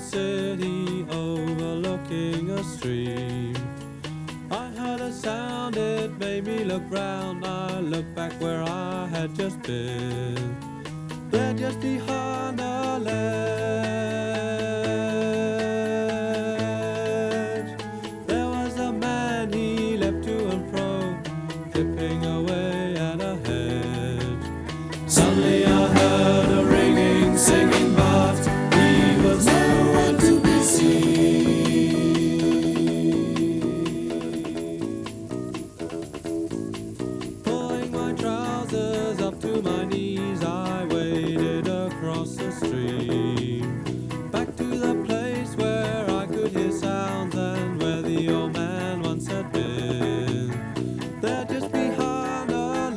city overlooking a stream. I heard a sound, it made me look round. I looked back where I had just been. There just behind a ledge, there was a man, he leapt to and fro, clipping away at a hedge. Suddenly I heard a ringing, singing, but he was nowhere to be seen. Pulling my trousers up to my knees, I waded across the stream, back to the place where I could hear sounds and where the old man once had been. There just behind a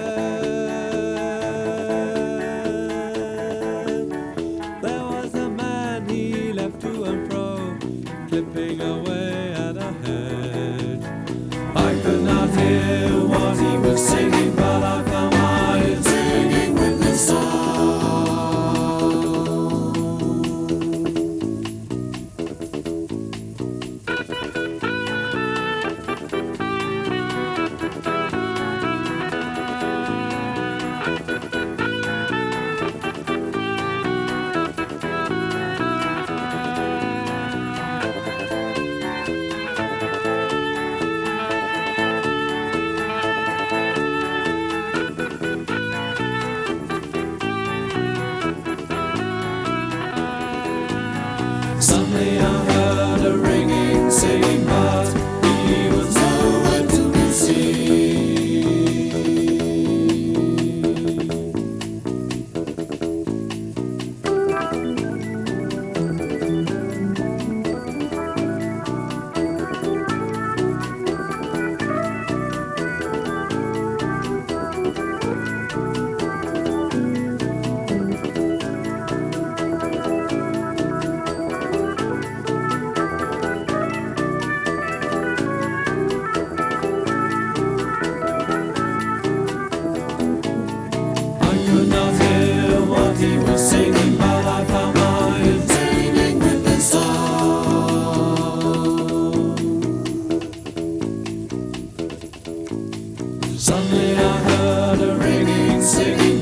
ledge, there was a man, he leapt to and fro, clipping away at a hedge. I could not hear what he was singing, but I found my ears ringing with the sound. Suddenly I heard a ringing, singing, but he was nowhere to be seen. Could not hear what he was singing, but I found my ears ringing with the sound. Suddenly I heard a ringing, singing.